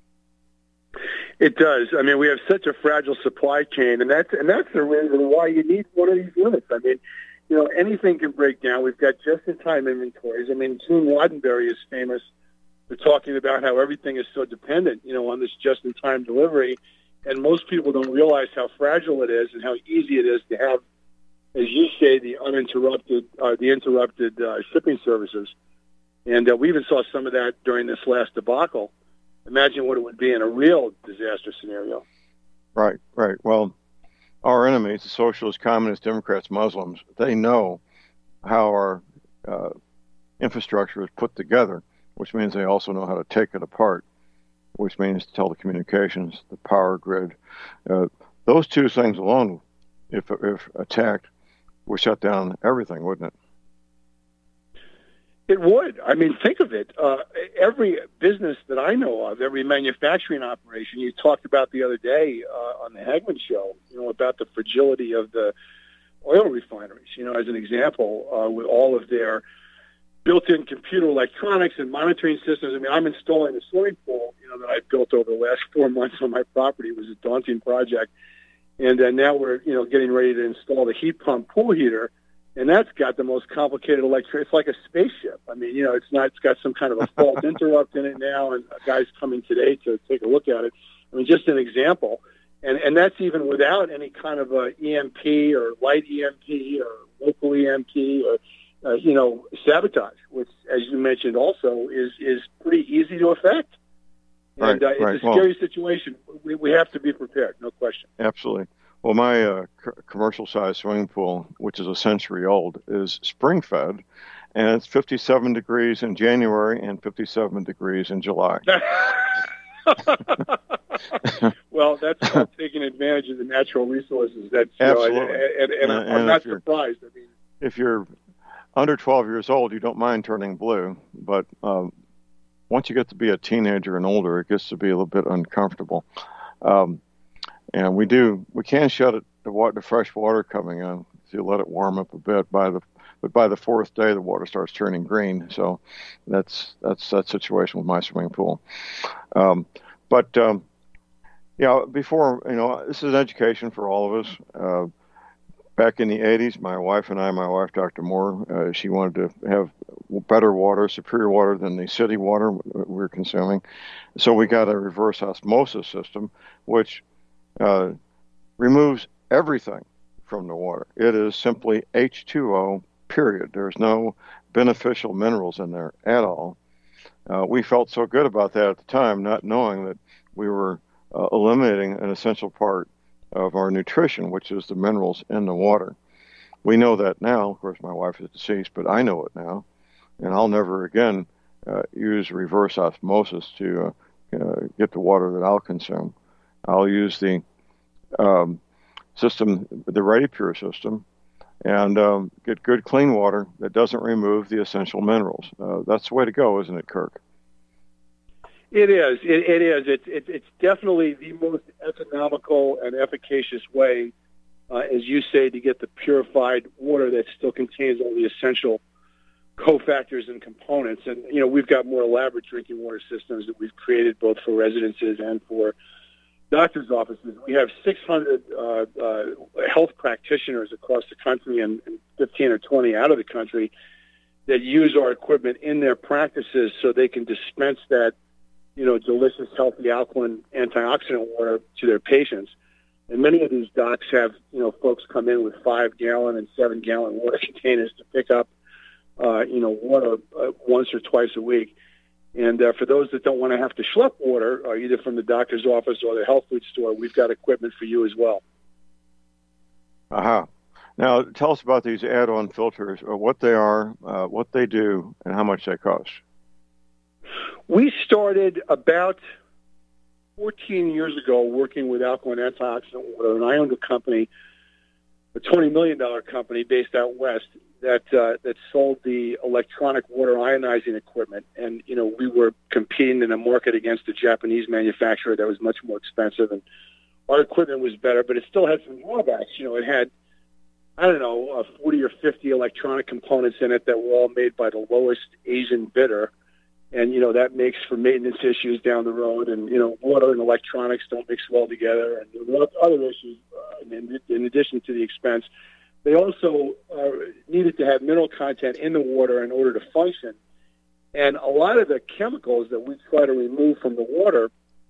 It does. I mean, we have such a fragile supply chain, and that's and that's the reason why you need one of these units. I mean, you know, anything can break down. We've got just-in-time inventories. I mean, Gene Roddenberry is famous for talking about how everything is so dependent, you know, on this just-in-time delivery, and most people don't realize how fragile it is and how easy it is to have, as you say, the uninterrupted, uh, the interrupted uh, shipping services. And uh, we even saw some of that during this last debacle. Imagine what it would be in a real disaster scenario. Right, right. Well, our enemies, the socialists, communists, Democrats, Muslims, they know how our uh, infrastructure is put together, which means they also know how to take it apart, which means telecommunications, the power grid. Uh, those two things alone, if, if attacked, would shut down everything, wouldn't it? It would. I mean, think of it. Uh, every business that I know of, every manufacturing operation, you talked about the other day uh, on the Hagman show, you know, about the fragility of the oil refineries, you know, as an example, uh, with all of their built-in computer electronics and monitoring systems. I mean, I'm installing a swimming pool, you know, that I built over the last four months on my property. It was a daunting project. And uh, now we're, you know, getting ready to install the heat pump pool heater. And that's got the most complicated electric. It's like a spaceship. I mean, you know, it's not. It's got some kind of a fault interrupt in it now, and a guy's coming today to take a look at it. I mean, just an example, and and that's even without any kind of a E M P or light E M P or local E M P or uh, you know, sabotage, which, as you mentioned, also is is pretty easy to affect. And right, uh, it's right. a scary well, situation. We we have to be prepared, no question. Absolutely. Well, my uh, c- commercial-sized swimming pool, which is a century old, is spring-fed, and it's fifty-seven degrees in January and fifty-seven degrees in July. Well, that's uh, taking advantage of the natural resources. That's Absolutely, you know, and, and, and, and I'm not if surprised. I mean, if you're under twelve years old, you don't mind turning blue, but um, once you get to be a teenager and older, it gets to be a little bit uncomfortable. Um, And we do, we can shut it, the water, the fresh water coming in, if you let it warm up a bit. By the, but by the fourth day, the water starts turning green. So that's that's that situation with my swimming pool. Um, but um, you know, before you know, this is education for all of us. Uh, back in the eighties, my wife and I, my wife, Doctor Moore, uh, she wanted to have better water, superior water than the city water we were consuming. So we got a reverse osmosis system, which Uh, removes everything from the water. It is simply H two O, period. There's no beneficial minerals in there at all. Uh, we felt so good about that at the time, not knowing that we were uh, eliminating an essential part of our nutrition, which is the minerals in the water. We know that now. Of course, my wife is deceased, but I know it now. And I'll never again uh, use reverse osmosis to uh, uh, get the water that I'll consume. I'll use the um, system, the ReadyPure system, and um, get good, clean water that doesn't remove the essential minerals. Uh, that's the way to go, isn't it, Kirk? It is. It, it is. It's it, it's definitely the most economical and efficacious way, uh, as you say, to get the purified water that still contains all the essential cofactors and components. And, you know, we've got more elaborate drinking water systems that we've created both for residences and for doctor's offices. We have six hundred uh, uh, health practitioners across the country and, and fifteen or twenty out of the country that use our equipment in their practices so they can dispense that, you know, delicious, healthy alkaline antioxidant water to their patients. And many of these docs have, you know, folks come in with five-gallon and seven-gallon water containers to pick up, uh, you know, water uh, once or twice a week. And uh, for those that don't want to have to schlep water, uh, either from the doctor's office or the health food store, we've got equipment for you as well. Aha. Uh-huh. Now, tell us about these add-on filters, or what they are, uh, what they do, and how much they cost. We started about fourteen years ago working with alkaline antioxidant water, and I owned a company, a twenty million dollars company based out west that uh, that sold the electronic water ionizing equipment. And, you know, we were competing in a market against a Japanese manufacturer that was much more expensive, and our equipment was better, but it still had some drawbacks. You know, it had, I don't know, uh, forty or fifty electronic components in it that were all made by the lowest Asian bidder. And, you know, that makes for maintenance issues down the road. And, you know, water and electronics don't mix well together. And there were other issues uh, in, in addition to the expense. They also uh, needed to have mineral content in the water in order to function. And a lot of the chemicals that we try to remove from the water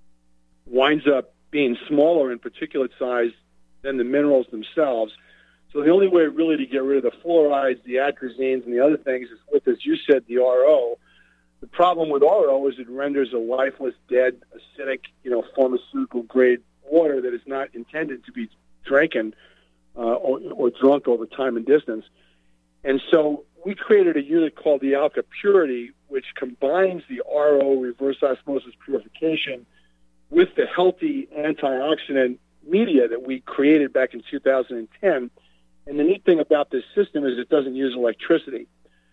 winds up being smaller in particulate size than the minerals themselves. So the only way really to get rid of the fluorides, the atrazines, and the other things is with, as you said, the R O. The problem with R O is it renders a lifeless, dead, acidic, you know, pharmaceutical-grade water that is not intended to be drinking uh, or, or drunk over time and distance. And so we created a unit called the Alka Purity, which combines the R O, reverse osmosis purification, with the healthy antioxidant media that we created back in two thousand ten. And the neat thing about this system is it doesn't use electricity.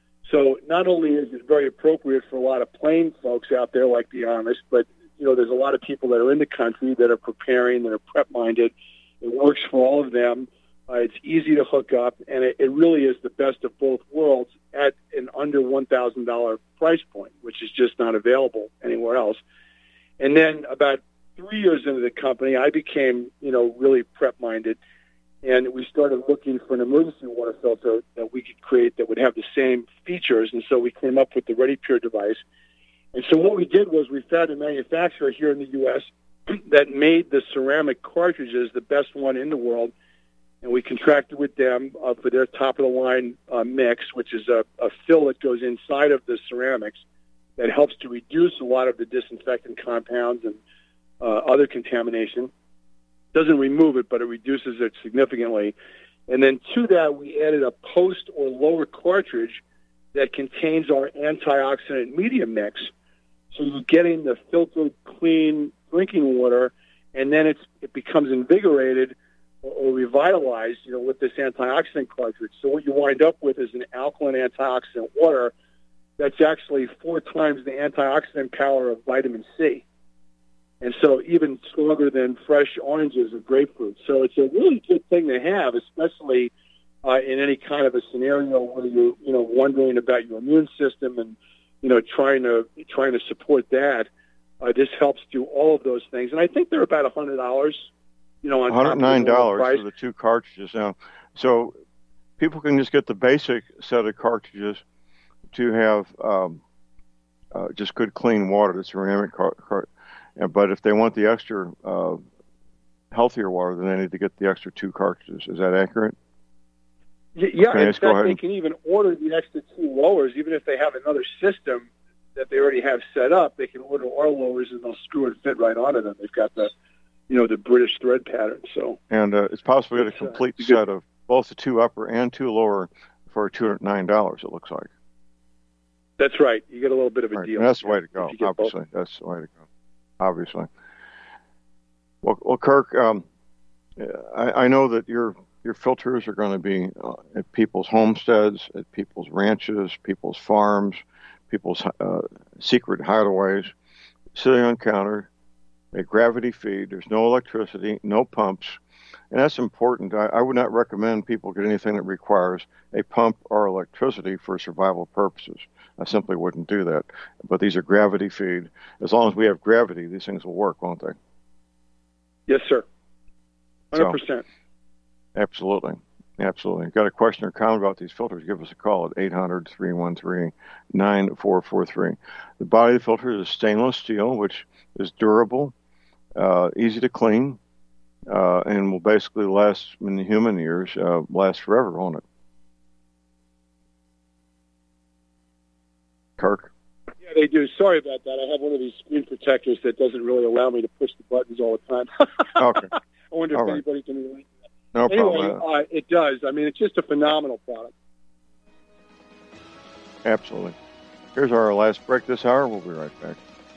So not only is it very appropriate for a lot of plain folks out there like the Amish, but, you know, there's a lot of people that are in the country that are preparing, that are prep-minded. It works for all of them. Uh, it's easy to hook up, and it, it really is the best of both worlds at an under one thousand dollars price point, which is just not available anywhere else. And then about three years into the company, I became, you know, really prep-minded. And we started looking for an emergency water filter that we could create that would have the same features. And so we came up with the ReadyPure device. And so what we did was we found a manufacturer here in the U S that made the ceramic cartridges, the best one in the world. And we contracted with them uh, for their top-of-the-line uh, mix, which is a, a fill that goes inside of the ceramics that helps to reduce a lot of the disinfectant compounds and uh, other contamination. Doesn't remove it, but it reduces it significantly. And then to that, we added a post or lower cartridge that contains our antioxidant media mix. So you're getting the filtered, clean drinking water, and then it's, it becomes invigorated or, or revitalized, you know, with this antioxidant cartridge. So what you wind up with is an alkaline antioxidant water that's actually four times the antioxidant power of vitamin C. And so even stronger than fresh oranges or grapefruit. So it's a really good thing to have, especially uh, in any kind of a scenario where you're, you know, wondering about your immune system and, you know, trying to trying to support that. Uh, this helps do all of those things. And I think they're about one hundred dollars, you know, on one hundred nine dollars top of the for the two cartridges now. So people can just get the basic set of cartridges to have um, uh, just good, clean water, the ceramic cart. Car- But if they want the extra uh, healthier water, then they need to get the extra two cartridges. Is that accurate? Yeah, in fact, they can even order the extra two lowers, even if they have another system that they already have set up. They can order our lowers, and they'll screw and fit right onto them. They've got the, you know, the British thread pattern. So, and uh, it's possible to get a complete uh, set of both the two upper and two lower for two hundred nine dollars. It looks like. That's right. You get a little bit of a right. deal. And that's the way to go. Obviously, both. That's the way to go. Obviously. Well, well Kirk, um, I, I know that your your filters are going to be uh, at people's homesteads, at people's ranches, people's farms, people's uh, secret hideaways, sitting on counter, a gravity feed. There's no electricity, no pumps, and that's important. I, I would not recommend people get anything that requires a pump or electricity for survival purposes. I simply wouldn't do that. But these are gravity feed. As long as we have gravity, these things will work, won't they? Yes, sir. one hundred percent. So, absolutely. Absolutely. Got a question or comment about these filters, give us a call at eight hundred, three one three, nine four four three. The body of the filter is stainless steel, which is durable, uh, easy to clean, uh, and will basically last, in the human years, uh, last forever, won't it? Kirk? Yeah, they do. Sorry about that. I have one of these screen protectors that doesn't really allow me to push the buttons all the time. Okay. I wonder All if right. anybody can relate. No Anyway, problem. uh, it does. I mean, it's just a phenomenal product. Absolutely. Here's our last break this hour. We'll be right back.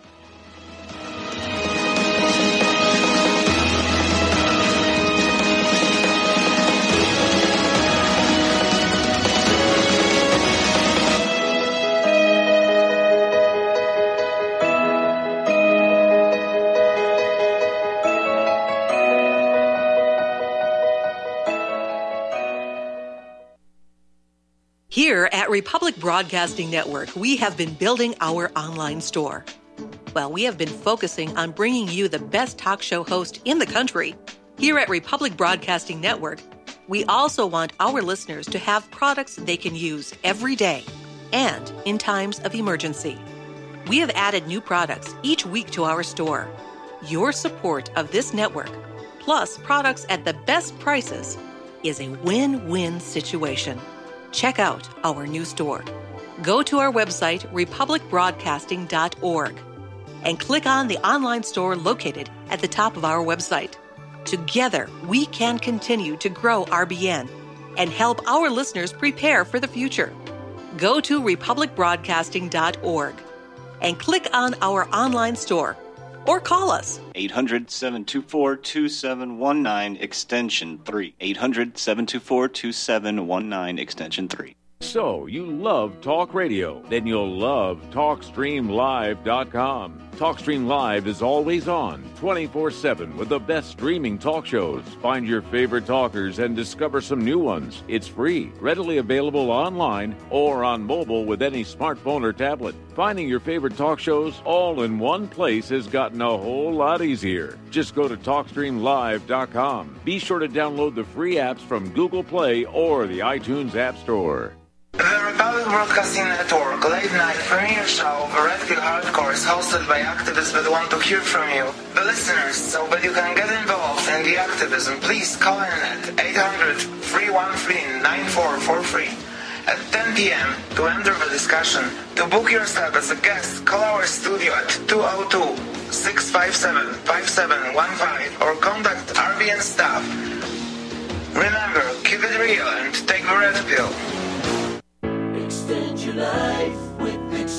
Here at Republic Broadcasting Network, we have been building our online store. Well, we have been focusing on bringing you the best talk show host in the country. Here at Republic Broadcasting Network, we also want our listeners to have products they can use every day and in times of emergency. We have added new products each week to our store. Your support of this network, plus products at the best prices, is a win-win situation. Check out our new store. Go to our website, republic broadcasting dot org, and click on the online store located at the top of our website. Together, we can continue to grow R B N and help our listeners prepare for the future. Go to republic broadcasting dot org and click on our online store or call us. eight hundred, seven two four, two seven one nine, extension three. eight hundred, seven two four, two seven one nine, extension three. So, you love talk radio? Then you'll love talk stream live dot com. TalkStream Live is always on, twenty-four seven, with the best streaming talk shows. Find your favorite talkers and discover some new ones. It's free, readily available online or on mobile with any smartphone or tablet. Finding your favorite talk shows all in one place has gotten a whole lot easier. Just go to talk stream live dot com. Be sure to download the free apps from Google Play or the iTunes App Store. The Republic Broadcasting Network late night premiere show Red Pill Hardcore is hosted by activists that want to hear from you, the listeners. So that you can get involved in the activism, please call in at eight hundred, three one three, nine four four three. At ten p.m. to enter the discussion. To book yourself as a guest, call our studio at two oh two, six five seven, five seven one five or contact R B N staff. Remember, keep it real and take the red pill. Extend your life with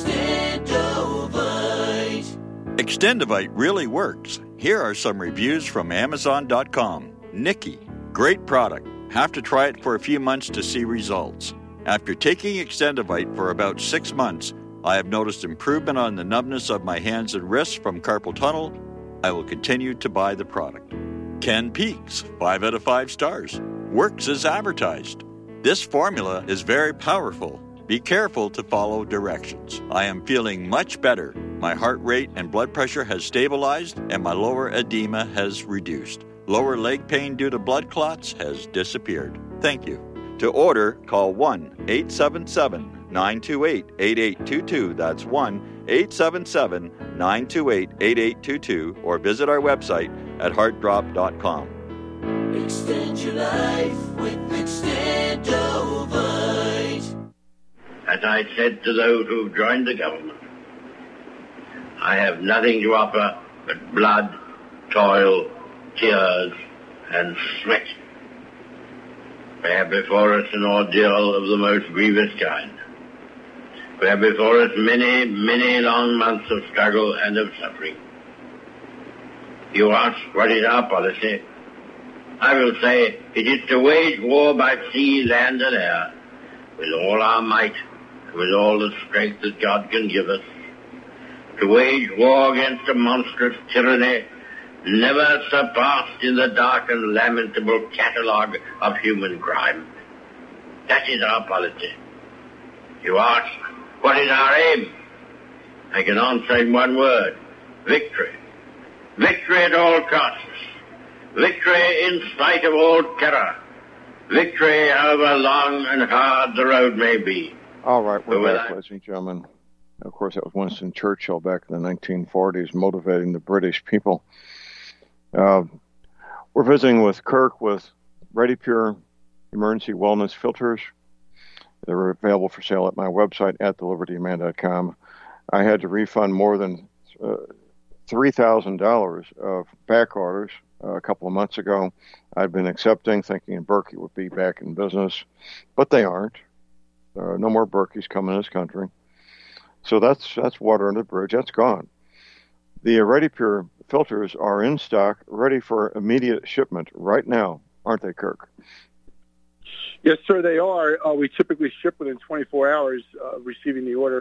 Extendovite. Extendovite really works. Here are some reviews from Amazon dot com. Nikki, great product. Have to try it for a few months to see results. After taking Extendovite for about six months, I have noticed improvement on the numbness of my hands and wrists from carpal tunnel. I will continue to buy the product. Ken Peaks, five out of five stars. Works as advertised. This formula is very powerful. Be careful to follow directions. I am feeling much better. My heart rate and blood pressure has stabilized and my lower edema has reduced. Lower leg pain due to blood clots has disappeared. Thank you. To order, call one eight seven seven, nine two eight, eight eight two two. That's one eight seven seven, nine two eight, eight eight two two or visit our website at heart drop dot com. Extend your life with Extendovite. As I said to those who've joined the government, I have nothing to offer but blood, toil, tears, and sweat. We have before us an ordeal of the most grievous kind. We have before us many, many long months of struggle and of suffering. You ask, what is our policy? I will say, it is to wage war by sea, land, and air, with all our might, with all the strength that God can give us, to wage war against a monstrous tyranny never surpassed in the dark and lamentable catalogue of human crime. That is our policy. You ask, what is our aim? I can answer in one word, victory. Victory at all costs. Victory in spite of all terror. Victory however long and hard the road may be. All right, we're But back, ladies and gentlemen. Of course, that was Winston Churchill back in the nineteen forties, motivating the British people. Uh, we're visiting with Kirk with Ready Pure Emergency Wellness Filters. They're available for sale at my website at the liberty man dot com. I had to refund more than uh, three thousand dollars of back orders uh, a couple of months ago. I'd been accepting, thinking Berkey would be back in business, but they aren't. There are no more Berkeys coming in this country. So that's that's water under the bridge. That's gone. The Ready Pure filters are in stock, ready for immediate shipment right now, aren't they, Kirk? Yes, sir, they are. Uh, we typically ship within twenty-four hours uh, receiving the order.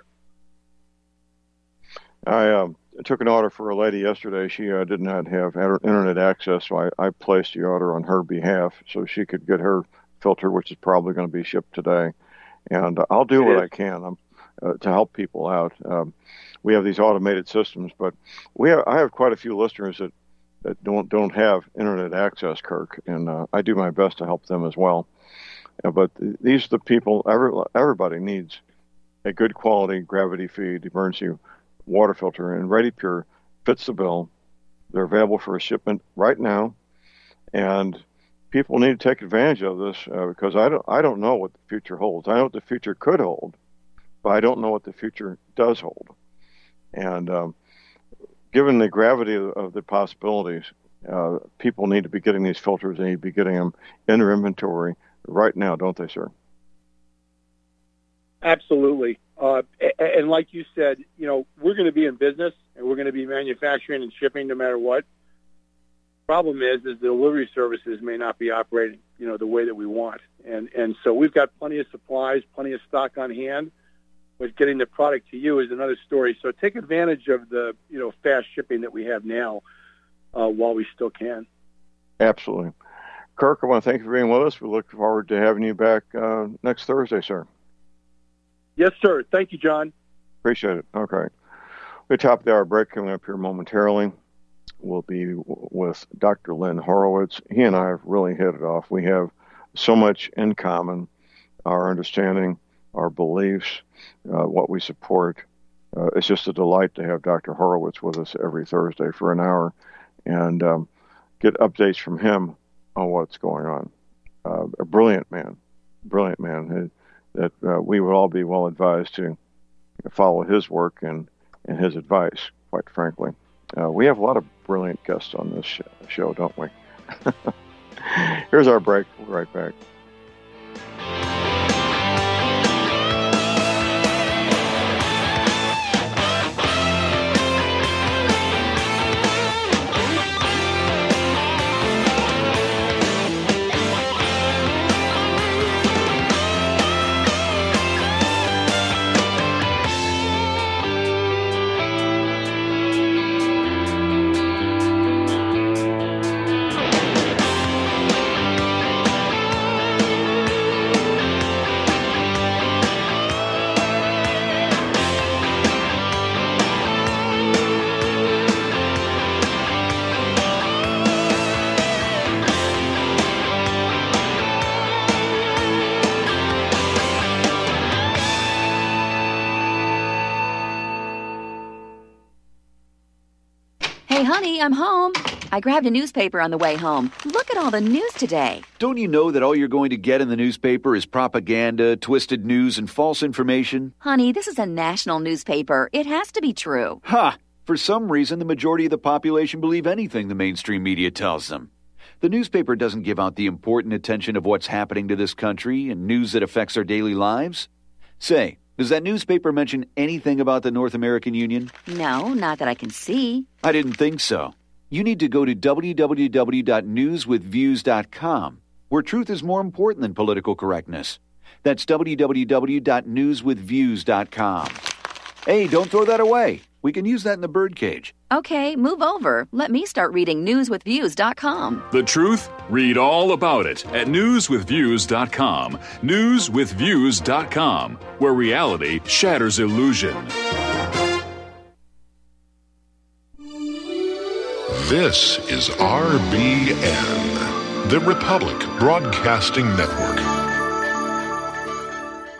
I uh, took an order for a lady yesterday. She uh, did not have internet access, so I, I placed the order on her behalf so she could get her filter, which is probably going to be shipped today. And uh, I'll do what I can um, uh, to help people out. Um, we have these automated systems, but we have, I have quite a few listeners that, that don't don't have internet access, Kirk, and uh, I do my best to help them as well. Uh, but th- these are the people, every, everybody needs a good quality gravity feed emergency water filter, and Ready Pure fits the bill. They're available for a shipment right now, and people need to take advantage of this uh, because I don't I don't know what the future holds. I know what the future could hold, but I don't know what the future does hold. And um, given the gravity of, of the possibilities, uh, people need to be getting these filters. They need to be getting them in their inventory right now, don't they, sir? Absolutely. Uh, and like you said, you know, we're going to be in business and we're going to be manufacturing and shipping no matter what. Problem is, is the delivery services may not be operating, you know, the way that we want. And and so we've got plenty of supplies, plenty of stock on hand, but getting the product to you is another story. So take advantage of the, you know, fast shipping that we have now uh, while we still can. Absolutely. Kirk, I want to thank you for being with us. We look forward to having you back uh, next Thursday, sir. Yes, sir. Thank you, John. Appreciate it. Okay. We top the hour break coming up here momentarily. We'll be w- with Doctor Len Horowitz. He and I have really hit it off. We have so much in common, our understanding, our beliefs, uh, what we support. Uh, it's just a delight to have Doctor Horowitz with us every Thursday for an hour and um, get updates from him on what's going on. Uh, a brilliant man, brilliant man. That uh, we would all be well advised to follow his work and, and his advice, quite frankly. Uh, we have a lot of brilliant guests on this sh- show, don't we? Here's our break. We'll be right back. Honey, I'm home. I grabbed a newspaper on the way home. Look at all the news today. Don't you know that all you're going to get in the newspaper is propaganda, twisted news, and false information? Honey, this is a national newspaper. It has to be true. Ha! For some reason, the majority of the population believe anything the mainstream media tells them. The newspaper doesn't give out the important attention of what's happening to this country and news that affects our daily lives. Say, does that newspaper mention anything about the North American Union? No, not that I can see. I didn't think so. You need to go to w w w dot news with views dot com, where truth is more important than political correctness. That's w w w dot news with views dot com. Hey, don't throw that away. We can use that in the birdcage. Okay, move over. Let me start reading news with views dot com. The truth? Read all about it at news with views dot com. news with views dot com, where reality shatters illusion. This is R B N, the Republic Broadcasting Network.